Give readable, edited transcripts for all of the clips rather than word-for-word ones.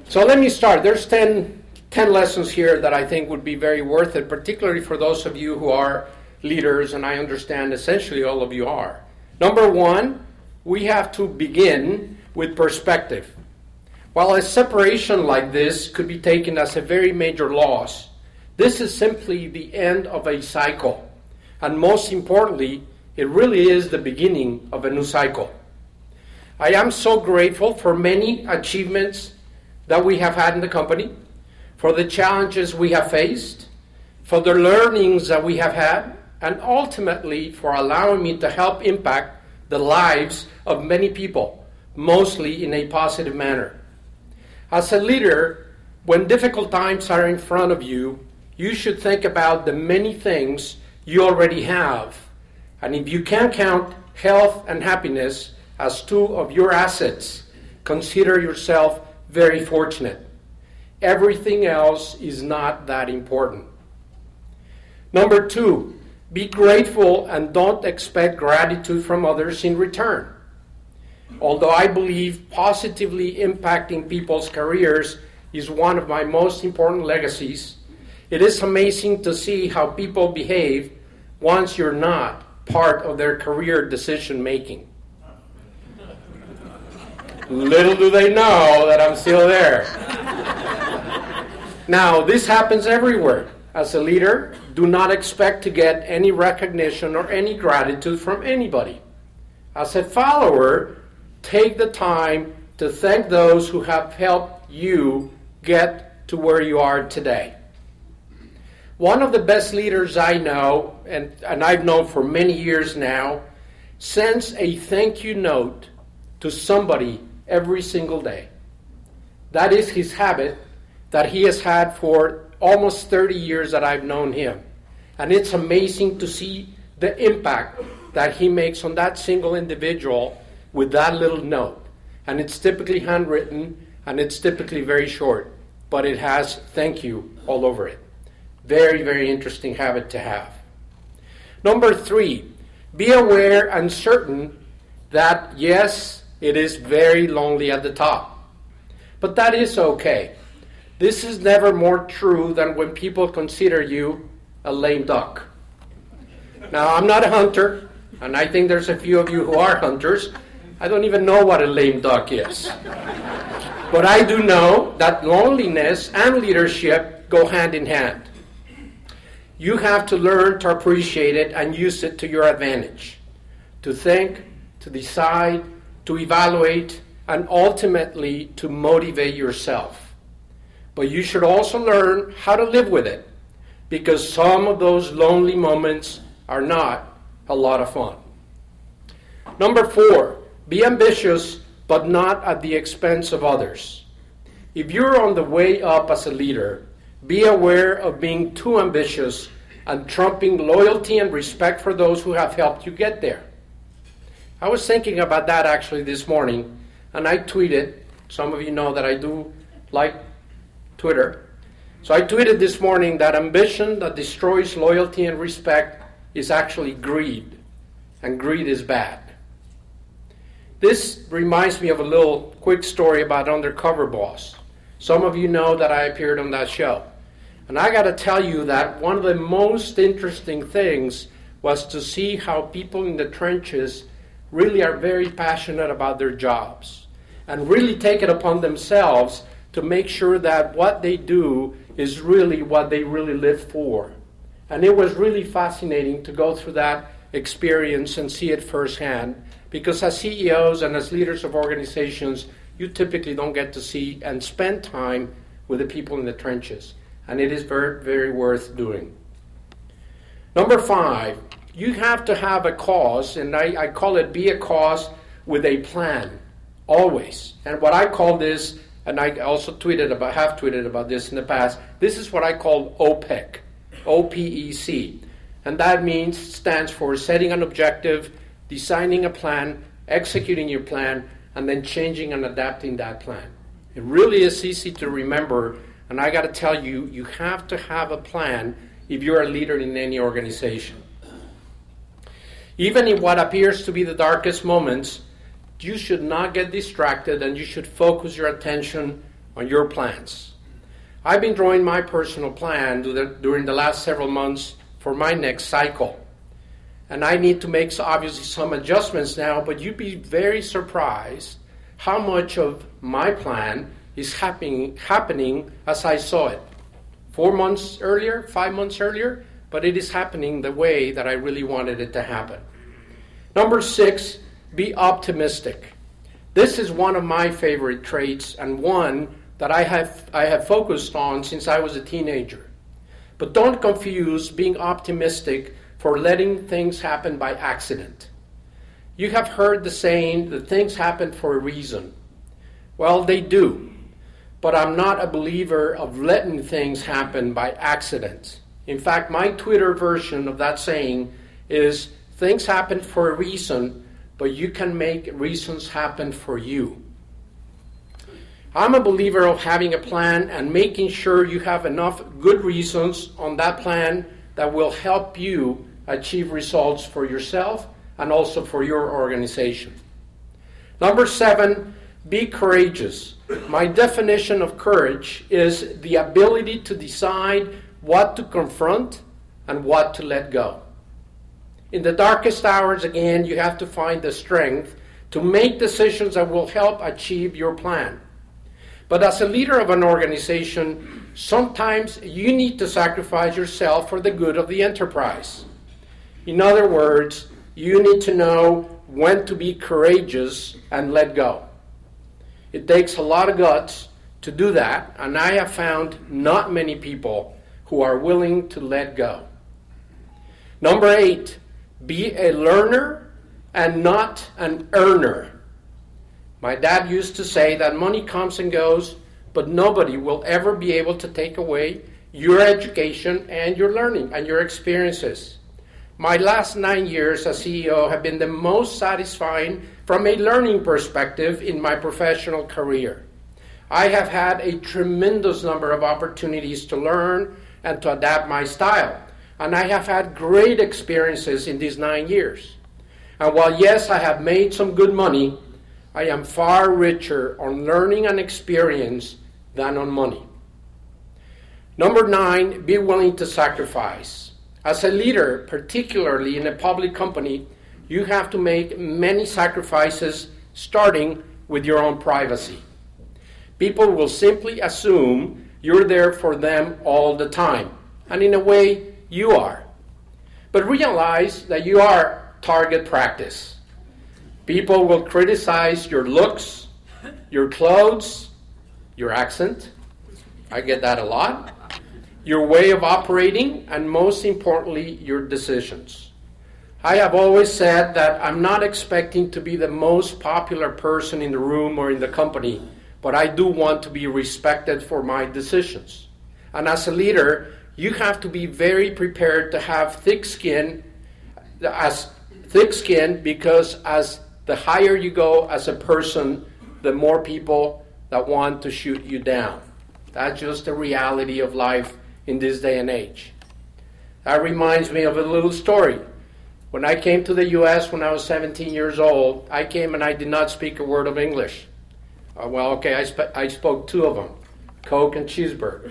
So let me start. There's 10 lessons here that I think would be very worth it, particularly for those of you who are leaders, and I understand essentially all of you are. Number one, we have to begin with perspective. While a separation like this could be taken as a very major loss, this is simply the end of a cycle. And most importantly, it really is the beginning of a new cycle. I am so grateful for many achievements that we have had in the company, for the challenges we have faced, for the learnings that we have had, and ultimately for allowing me to help impact the lives of many people, mostly in a positive manner. As a leader, when difficult times are in front of you, you should think about the many things you already have. And if you can count health and happiness as two of your assets, consider yourself very fortunate. Everything else is not that important. Number two, be grateful and don't expect gratitude from others in return. Although I believe positively impacting people's careers is one of my most important legacies, it is amazing to see how people behave once you're not part of their career decision making. Little do they know that I'm still there. Now, this happens everywhere. As a leader, do not expect to get any recognition or any gratitude from anybody. As a follower, take the time to thank those who have helped you get to where you are today. One of the best leaders I know, and I've known for many years now, sends a thank you note to somebody every single day. That is his habit that he has had for almost 30 years that I've known him. And it's amazing to see the impact that he makes on that single individual with that little note. And it's typically handwritten, and it's typically very short, but it has thank you all over it. Very, very interesting habit to have. Number three, be aware and certain that, yes, it is very lonely at the top. But that is okay. This is never more true than when people consider you a lame duck. Now, I'm not a hunter, and I think there's a few of you who are hunters. I don't even know what a lame duck is. But I do know that loneliness and leadership go hand in hand. You have to learn to appreciate it and use it to your advantage. To think, to decide, to evaluate, and ultimately to motivate yourself. But you should also learn how to live with it, because some of those lonely moments are not a lot of fun. Number four, be ambitious, but not at the expense of others. If you're on the way up as a leader, be aware of being too ambitious and trumping loyalty and respect for those who have helped you get there. I was thinking about that actually this morning, and I tweeted. Some of you know that I do like Twitter. So I tweeted this morning that ambition that destroys loyalty and respect is actually greed, and greed is bad. This reminds me of a little quick story about Undercover Boss. Some of you know that I appeared on that show. And I got to tell you that one of the most interesting things was to see how people in the trenches really are very passionate about their jobs and really take it upon themselves to make sure that what they do is really what they really live for. And it was really fascinating to go through that experience and see it firsthand, because as CEOs and as leaders of organizations, you typically don't get to see and spend time with the people in the trenches. And it is very, very worth doing. Number five, you have to have a cause, and I call it be a cause with a plan, always. And what I call this, and I also have tweeted about this in the past, this is what I call OPEC, O-P-E-C. And that stands for setting an objective, designing a plan, executing your plan, and then changing and adapting that plan. It really is easy to remember, and I got to tell you, you have to have a plan if you're a leader in any organization. Even in what appears to be the darkest moments, you should not get distracted, and you should focus your attention on your plans. I've been drawing my personal plan during the last several months for my next cycle. And I need to make obviously some adjustments now, but you'd be very surprised how much of my plan is happening as I saw it. 4 months earlier, 5 months earlier, but it is happening the way that I really wanted it to happen. Number 6, be optimistic. This is one of my favorite traits and one that I have focused on since I was a teenager. But don't confuse being optimistic for letting things happen by accident. You have heard the saying that things happen for a reason. Well, they do. But I'm not a believer of letting things happen by accident. In fact, my Twitter version of that saying is, things happen for a reason, but you can make reasons happen for you. I'm a believer of having a plan and making sure you have enough good reasons on that plan that will help you achieve results for yourself and also for your organization. Number 7, be courageous. My definition of courage is the ability to decide what to confront and what to let go. In the darkest hours, again, you have to find the strength to make decisions that will help achieve your plan. But as a leader of an organization, sometimes you need to sacrifice yourself for the good of the enterprise. In other words, you need to know when to be courageous and let go. It takes a lot of guts to do that, and I have found not many people who are willing to let go. Number 8, be a learner and not an earner. My dad used to say that money comes and goes, but nobody will ever be able to take away your education and your learning and your experiences. My last 9 years as CEO have been the most satisfying from a learning perspective in my professional career. I have had a tremendous number of opportunities to learn and to adapt my style, and I have had great experiences in these 9 years. And while yes, I have made some good money, I am far richer on learning and experience than on money. Number 9, be willing to sacrifice. As a leader, particularly in a public company, you have to make many sacrifices, starting with your own privacy. People will simply assume you're there for them all the time, and in a way, you are. But realize that you are target practice. People will criticize your looks, your clothes, your accent. I get that a lot. Your way of operating, and most importantly, your decisions. I have always said that I'm not expecting to be the most popular person in the room or in the company, but I do want to be respected for my decisions. And as a leader, you have to be very prepared to have thick skin, because as the higher you go as a person, the more people that want to shoot you down. That's just the reality of life in this day and age. That reminds me of a little story. When I came to the U.S. when I was 17 years old, I came and I did not speak a word of English. I spoke 2 of them, Coke and cheeseburger.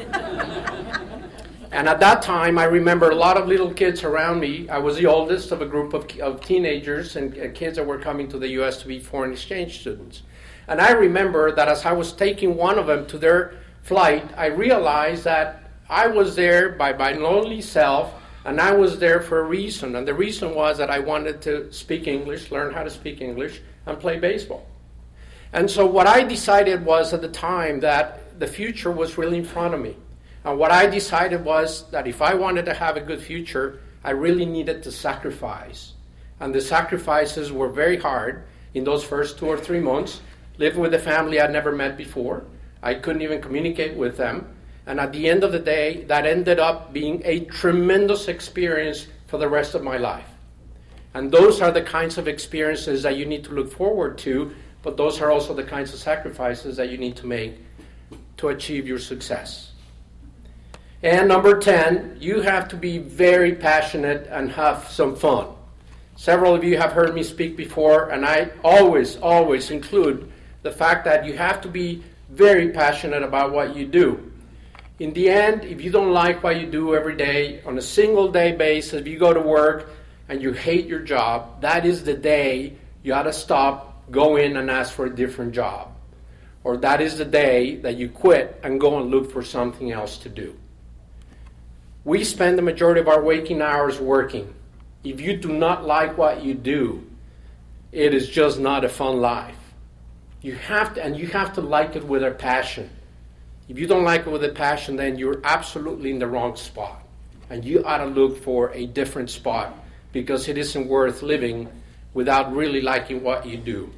And at that time, I remember a lot of little kids around me. I was the oldest of a group of teenagers and kids that were coming to the U.S. to be foreign exchange students. And I remember that as I was taking one of them to their flight, I realized that I was there by my lonely self, and I was there for a reason. And the reason was that I wanted to speak English, learn how to speak English, and play baseball. And so what I decided was at the time that the future was really in front of me. And what I decided was that if I wanted to have a good future, I really needed to sacrifice. And the sacrifices were very hard in those first 2 or 3 months. Lived with a family I'd never met before. I couldn't even communicate with them. And at the end of the day, that ended up being a tremendous experience for the rest of my life. And those are the kinds of experiences that you need to look forward to, but those are also the kinds of sacrifices that you need to make to achieve your success. And number 10, you have to be very passionate and have some fun. Several of you have heard me speak before, and I always include the fact that you have to be very passionate about what you do. In the end, if you don't like what you do every day, on a single day basis, if you go to work and you hate your job, that is the day you ought to stop, go in and ask for a different job. Or that is the day that you quit and go and look for something else to do. We spend the majority of our waking hours working. If you do not like what you do, it is just not a fun life. You have to like it with a passion. If you don't like it with a passion, then you're absolutely in the wrong spot. And you ought to look for a different spot, because it isn't worth living without really liking what you do.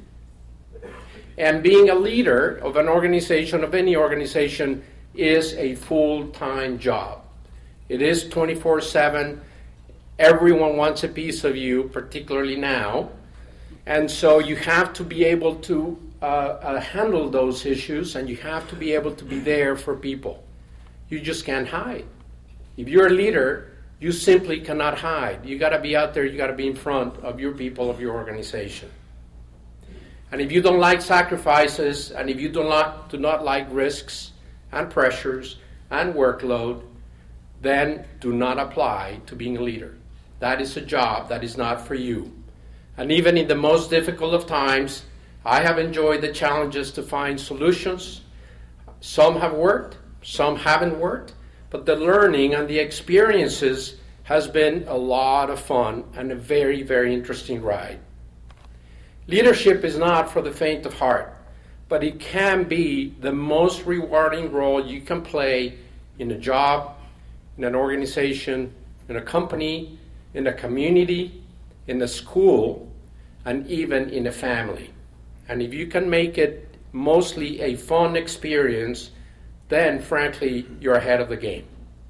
And being a leader of an organization, of any organization, is a full-time job. It is 24/7. Everyone wants a piece of you, particularly now. And so you have to be able to handle those issues, and you have to be able to be there for people. You just can't hide. If you're a leader, you simply cannot hide. You got to be out there. You got to be in front of your people, of your organization. And if you don't like sacrifices, and if you do not like risks and pressures and workload, then do not apply to being a leader. That is a job that is not for you. And even in the most difficult of times, I have enjoyed the challenges to find solutions. Some have worked, some haven't worked, but the learning and the experiences has been a lot of fun and a very, very interesting ride. Leadership is not for the faint of heart, but it can be the most rewarding role you can play in a job, in an organization, in a company, in a community, in a school, and even in a family. And if you can make it mostly a fun experience, then frankly, you're ahead of the game.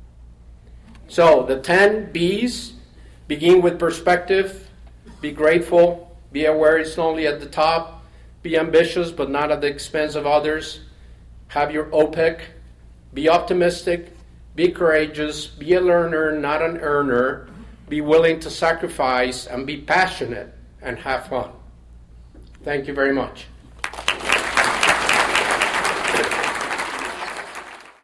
So the 10 B's begin with perspective, be grateful, be aware it's only at the top, be ambitious but not at the expense of others, have your OPEC, be optimistic, be courageous, be a learner, not an earner, be willing to sacrifice, and be passionate and have fun. Thank you very much.